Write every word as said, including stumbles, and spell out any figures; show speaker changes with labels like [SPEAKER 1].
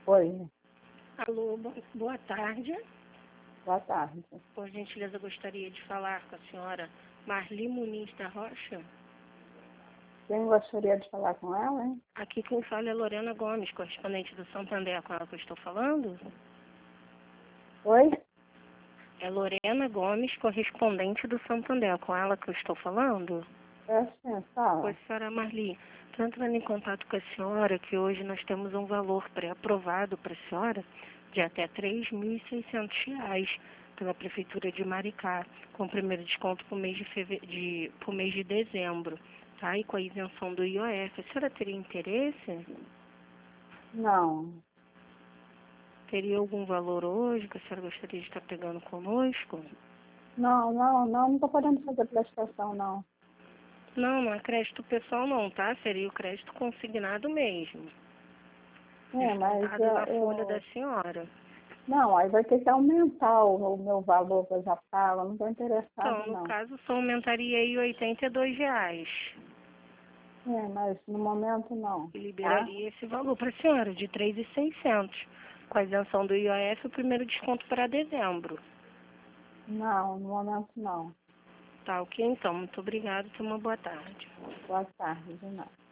[SPEAKER 1] Oi,
[SPEAKER 2] Alô, bo- boa tarde.
[SPEAKER 1] boa tarde.
[SPEAKER 2] Por gentileza, gostaria de falar com a senhora Marli Muniz da Rocha.
[SPEAKER 1] Quem gostaria de falar com ela, hein?
[SPEAKER 2] Aqui quem fala é Lorena Gomes, correspondente do Santander, com ela que eu estou falando.
[SPEAKER 1] Oi?
[SPEAKER 2] É Lorena Gomes, correspondente do Santander, com ela que eu estou falando.
[SPEAKER 1] É sim, fala.
[SPEAKER 2] Oi, senhora Marli. Estou entrando em contato com a senhora que hoje nós temos um valor pré-aprovado para a senhora de até três mil e seiscentos reais pela Prefeitura de Maricá, com o primeiro desconto para o mês de, feve... de... pro mês de dezembro, tá? E com a isenção do I O F. A senhora teria interesse?
[SPEAKER 1] Não,
[SPEAKER 2] Teria algum valor hoje que a senhora gostaria de estar pegando conosco?
[SPEAKER 1] não, não, não, não estou podendo fazer prestação, não.
[SPEAKER 2] Não, não é crédito pessoal não, tá? Seria o crédito consignado mesmo,
[SPEAKER 1] É, mas
[SPEAKER 2] descontado
[SPEAKER 1] eu,
[SPEAKER 2] da folha da
[SPEAKER 1] eu-
[SPEAKER 2] senhora.
[SPEAKER 1] não, aí vai ter que aumentar o, o meu valor que eu já pago, não estou interessada,
[SPEAKER 2] Então, no
[SPEAKER 1] não.
[SPEAKER 2] caso, só aumentaria aí oitenta e dois reais.
[SPEAKER 1] É, mas no momento não,
[SPEAKER 2] E
[SPEAKER 1] tá?
[SPEAKER 2] liberaria esse valor para a senhora, de três mil e seiscentos. Com a isenção do I O F, o primeiro desconto para dezembro.
[SPEAKER 1] Não, no momento não.
[SPEAKER 2] Tá ok? Então, muito obrigada. Tenha uma boa tarde.
[SPEAKER 1] Boa tarde, de nada.